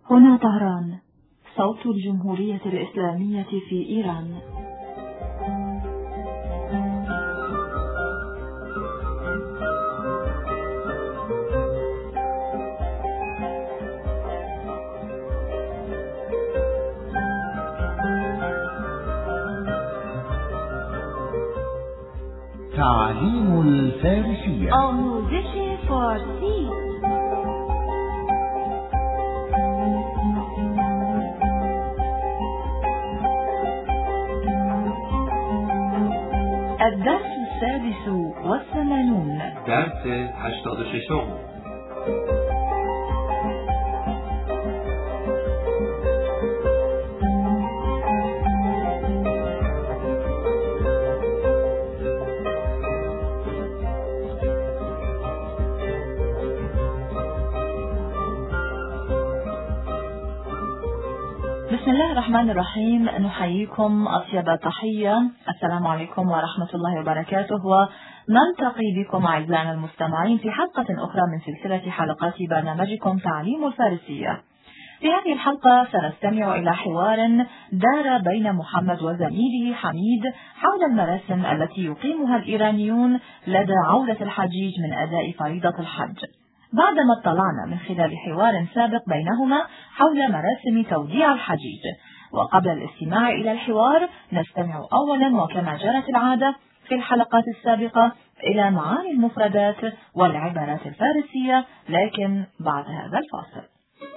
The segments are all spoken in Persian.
هنا طهران، صوت الجمهورية الإسلامية في إيران. تعليم الفارسية. آموزش فارسی. الدرس 86. درس 86. بسم الله الرحمن الرحيم. نحييكم أطيب تحية. السلام عليكم ورحمة الله وبركاته، ونلتقي بكم أعزائنا المستمعين في حلقة أخرى من سلسلة حلقات برنامجكم تعليم الفارسية. في هذه الحلقة سنستمع إلى حوار دار بين محمد وزميله حميد حول المراسم التي يقيمها الإيرانيون لدى عودة الحجيج من أداء فريضة الحج، بعدما اطلعنا من خلال حوار سابق بينهما حول مراسم توديع الحجيج. وقبل الاستماع إلى الحوار نستمع أولا وكما جرت العادة في الحلقات السابقة إلى معاني المفردات والعبارات الفارسية، لكن بعد هذا الفاصل.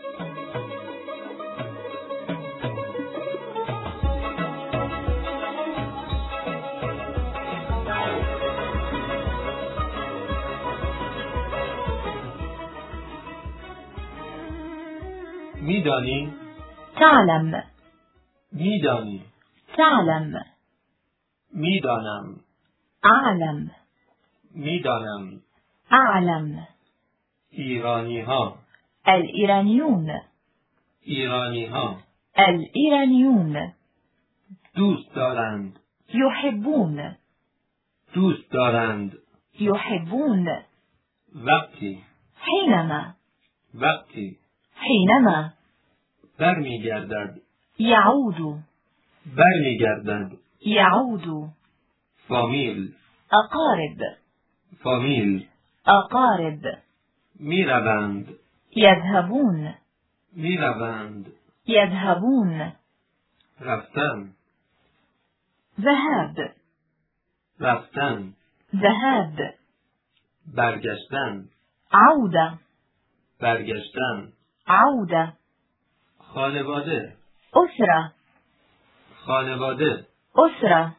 میدانی؟ تعلم. میدانی. تعلم. میدانم. أعلم. میدانم. أعلم. ایرانی ها. الإيرانيون. ایرانی ها. الإيرانيون. دوست دارند. يحبون. دوست دارند. يحبون. وقتی. حينما. وقتی. حينما. برمیگردد. يعود. برمیگردد. يعود. فامیل. أقارب. فامیل. أقارب. میروند. يذهبون. میروند. يذهبون. رفتن. ذهاب. رفتن. ذهاب. برگشتن. عودة. برگشتن. عودة. خانواده. أسرة. خانواده. أسرة.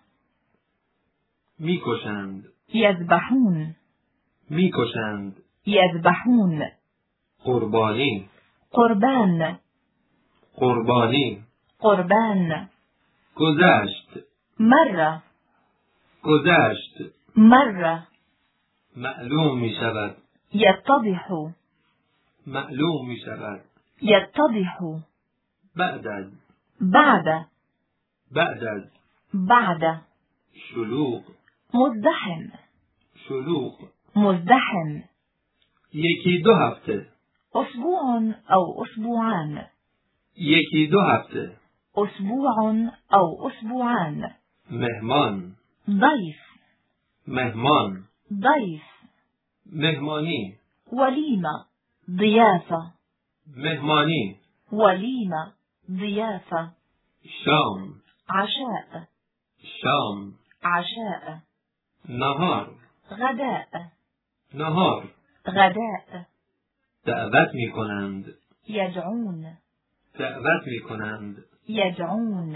میکشند. يذبحون. میکشند. يذبحون. قربانی. قربان. قربانی. قربان. گذشت. مرة. گذشت. مرة. معلوم می شود. يتضح. معلوم می شود. يتضح. بعد از. بعد. بعد از. بعد. شلوغ. مزدحم. شلوغ. مزدحم. یکی دو هفته. أسبوع أو أسبوعان. یکی دو هفته. أسبوع أو أسبوعان. مهمان. ضيف. مهمان. ضيف. مهمانی. وليمة. ضيافة. مهمانی. وليمة. ضيافة. شام. عشاء. شام. عشاء. نهار. غداء. نهار. غداء. دعوت می کنند. يدعون. دعوت می کنند. يدعون.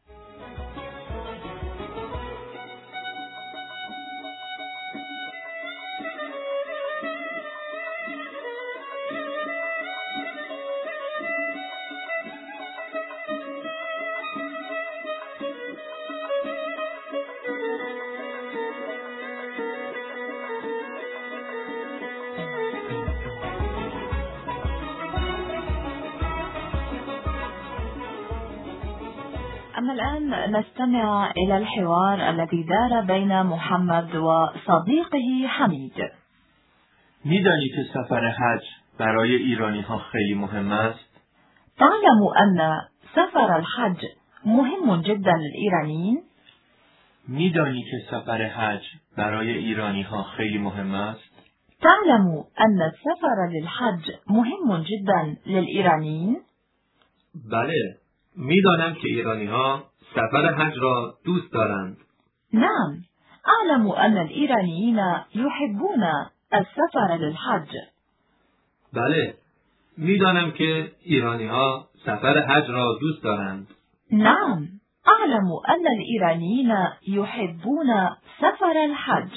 أما الآن نستمع إلى الحوار الذي دار بين محمد وصديقه حميد. میدانی که سفر حج برای ایرانی ها خیلی مهم است؟ تعلم أن سفر الحج مهم جدا للإيرانيين؟ میدانی که سفر حج برای ایرانی ها خیلی مهم است؟ تعلم أن السفر للحج مهم جدا للإيرانيين؟ بله، میدانم که ایرانی ها سفر حج را دوست دارند. نعم، أعلم أن الإيرانيين يحبون السفر للحج. بله، میدانم که ایرانی ها سفر حج را دوست دارند. نعم، أعلم أن الإيرانيين يحبون سفر الحج.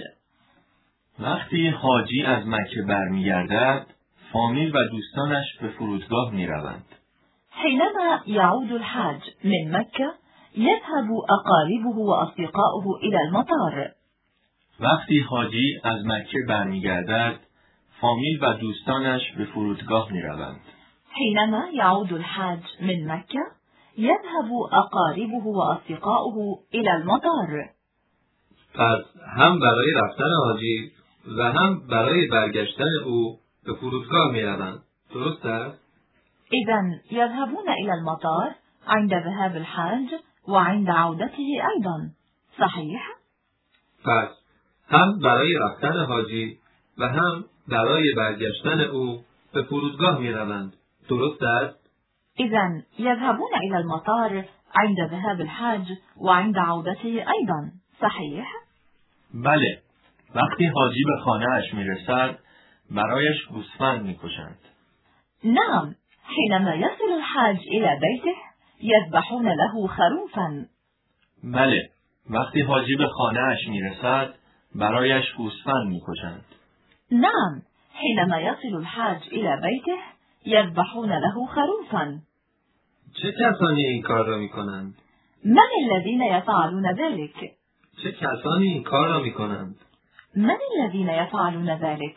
وقتی حاجی از مکه برمیگردد، فامیل و دوستانش به فرودگاه میروند. حينما يعود الحاج من مكة يذهب أقاربه وأصدقاؤه إلى المطار. وقتی حاجی از مکه برمیگردد، فامیل و دوستانش به فرودگاه میروند. حينما يعود الحاج من مكة يذهب أقاربه وأصدقاؤه إلى المطار. پس هم برای رفتن حاجی و هم برای برگشتن او به فرودگاه میروند. درست است؟ إذن يذهبون إلى المطار عند ذهاب الحاج وعند عودته أيضا. صحيح؟ پس هم برای رفتن حاجی و هم برای برگشتن او به فرودگاه میروند. درست است؟ إذن يذهبون إلى المطار عند ذهاب الحاج وعند عودته أيضا. صحيح؟ بله، وقتی حاجی به خانه‌اش میرسد، برایش گوسفند میکشند. نعم، حينما يصل الحاج إلى بيته يذبحون له خروفا. بله، وقتی حاجی به خانه‌اش میرسد، برایش گوسفند میکشند. نعم، حينما يصل الحاج إلى بيته يذبحون له خروفا. چه کسانی این کار را میکنند؟ من الذين يفعلون ذلك؟ چه کسانی این کار را میکنند؟ من الذين يفعلون ذلك؟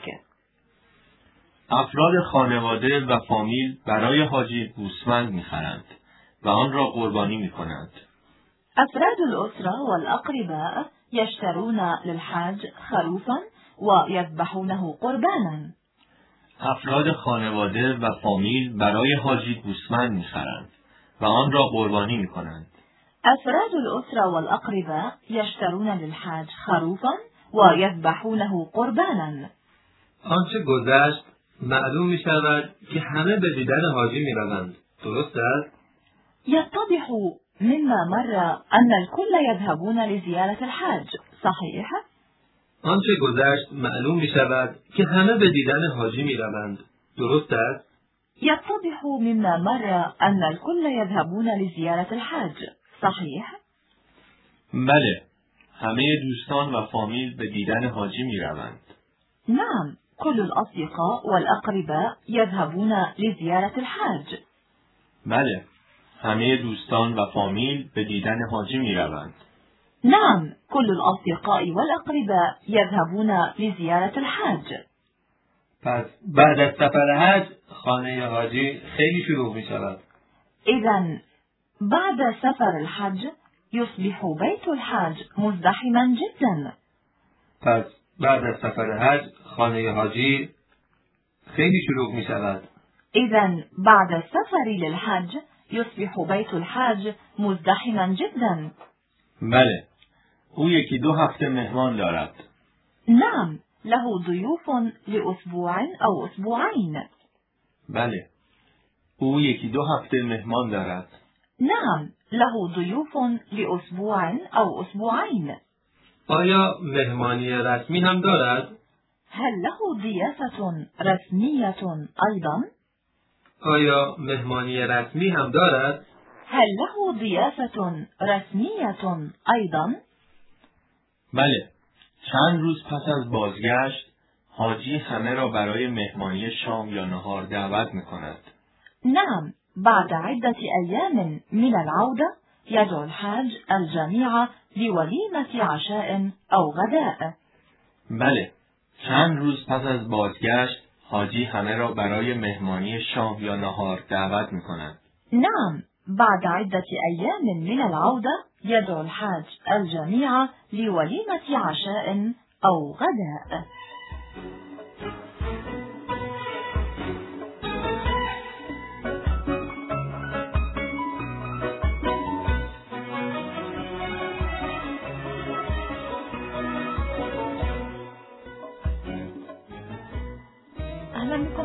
افراد خانواده و فامیل برای حاجی گوسفند میخرند و آن را قربانی میکنند. أفراد الأسرة والأقرباء يشترون للحاج خروفا ويذبحونه قربانا. افراد خانواده و فامیل برای حاجی گوسفند میخرند و آن را قربانی میکنند. أفراد الأسرة والأقرباء يشترون للحاج خروفا ويذبحونه قربانا. آنچه گذشت معلوم می شود که همه به دیدن حاجی می روند. درست است؟ يتضح مما مر أن الكل يذهبون لزيارة الحاج. صحيح؟ آنچه گذشت معلوم می شود که همه به دیدن حاجی می روند. درست است؟ يتضح مما مر أن الكل يذهبون لزيارة الحاج. صحيح؟ بله، همه دوستان و فامیل به دیدن حاجی میروند. نعم، كل الأصدقاء والأقرباء يذهبون لزيارة الحاج. بله، همه دوستان و فامیل به دیدن حاجی میروند. نعم، كل الأصدقاء والأقرباء يذهبون لزيارة الحاج. پس بعد از سفر حج خانه حاجی خیلی شلوغ می شود. إذن بعد سفر الحج يصبح بيت الحاج مزدحما جدا. پس بعد از سفر حج خانه حاجی خیلی شلوغ می شود. إذن بعد السفر للحج يصبح بيت الحاج مزدحما جدا. بله، او یکی 2 هفته مهمان دارد. نعم، له ضيوف لأسبوع أو أسبوعين. بله، او یکی 2 هفته مهمان دارد. نعم، له ضيوف لأسبوع أو أسبوعين. آیا مهمانی رسمی هم دارد؟ هل له ضيافة رسمية أيضا؟ آیا مهمانی رسمی هم دارد؟ هل له ضيافة رسمية أيضا؟ بله، چند روز پس از بازگشت، حاجی همه را برای مهمانی شام یا نهار دعوت می‌کند. نعم، بعد عدة أيام من العودة يدعو الحاج الجميع لوليمة عشاء أو غداء. بله، چند روز پس از بازگشت، حاجی همه را برای مهمانی شام یا نهار دعوت می‌کند. نعم، بعد عدة أيام من العودة يدعو الحاج الجميع لوليمة عشاء أو غداء.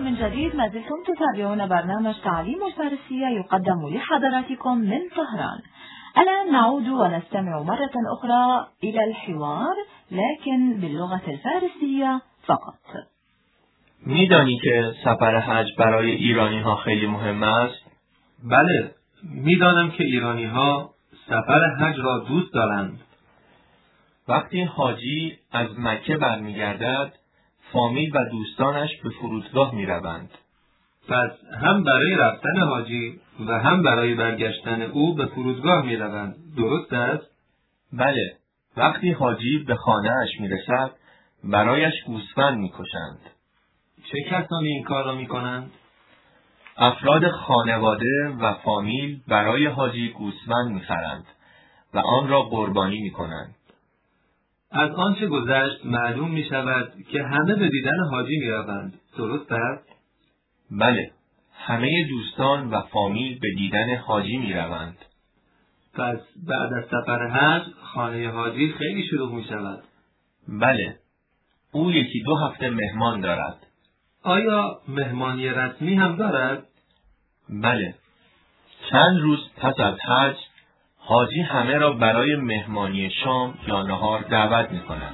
من جديد، ما زلتم تتابعون برنامج تعليم الفارسية يقدم لحضراتكم من طهران. الآن نعود ونستمع مرة أخرى إلى الحوار لكن باللغة الفارسية فقط. میدانی که سفر حج برای ایرانی ها خیلی مهم است؟ بله، میدانم که ایرانی ها سفر حج را دوست دارند. وقتی حاجی از مکه برمیگردد، فامیل و دوستانش به فرودگاه میروند. پس هم برای رفتن حاجی و هم برای برگشتن او به فرودگاه میروند. درست است؟ بله، وقتی حاجی به خانه‌اش میرسد، برایش گوسفند میکشند. چه کسانی این کار را میکنند؟ افراد خانواده و فامیل برای حاجی گوسفند میخرند و آن را قربانی میکنند. از آنچه گذشت معلوم می شود که همه به دیدن حاجی می روند. درست است؟ بله، همه دوستان و فامیل به دیدن حاجی می روند. پس بعد از سفر حج خانه حاجی خیلی شلوغ می شود. بله، او 1-2 هفته مهمان دارد. آیا مهمانی رسمی هم دارد؟ بله، چند روز پس از حج حاجی همه را برای مهمانی شام یا نهار دعوت می کند.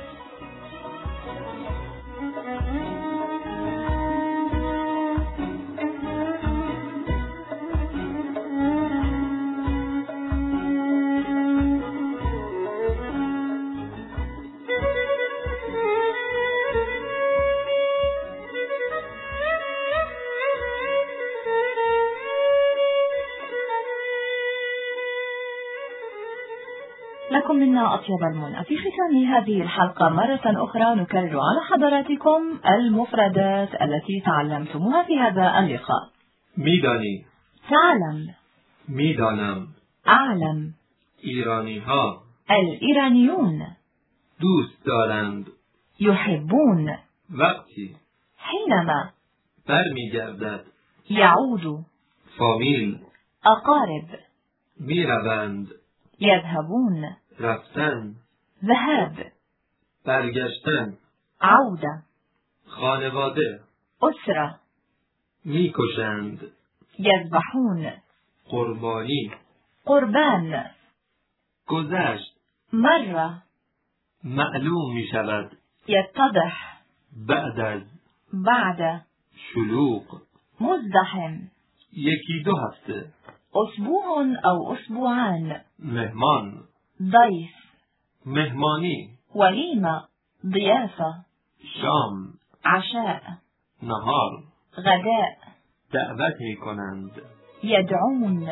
لكم منا أطيب المنى. في ختام هذه الحلقة مرة أخرى نكرر على حضراتكم المفردات التي تعلمتموها في هذا اللقاء. میدانی، تعلم، میدانم، أعلم، ایرانی ها، الإيرانيون، دوست دارند، يحبون، وقتی، حينما، برمیگردد، يعود، فامیل، أقارب، میروند، يذهبون، رفتن، ذهاب، برگشتن، عودة، خانواده، أسرة، میکشند، يذبحون، قربانی، قربان، گذشت، مرة، معلوم می شود، يتضح، بعد از، بعد، شلوغ، مزدحم، 1-2 هفته، أسبوع أو أسبوعان، مهمان، ضيف، مهمانی، وليمة، ضيافة، شام، عشاء، نهار، غداء، دعوت می کنند. يدعون.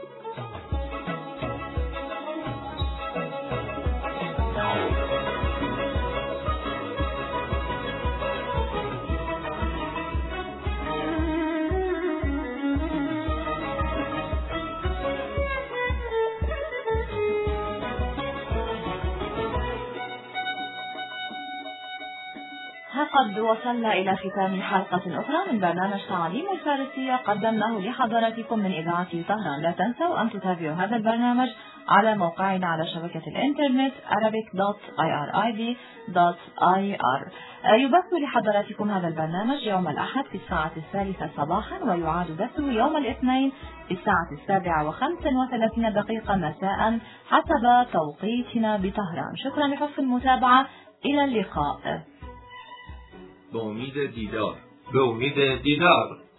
قد وصلنا إلى ختام حلقة أخرى من برنامج تعليم الفارسية قدمناه لحضراتكم من إذاعة طهران. لا تنسوا أن تتابعوا هذا البرنامج على موقعنا على شبكة الإنترنت arabic.irib.ir. يبث لحضراتكم هذا البرنامج يوم الأحد في الساعة 3 صباحا، ويعاد بثه يوم الاثنين في الساعة 7:35 مساء حسب توقيتنا بطهران. شكرا لحسن المتابعة، إلى اللقاء. به امید دیدار. به امید دیدار.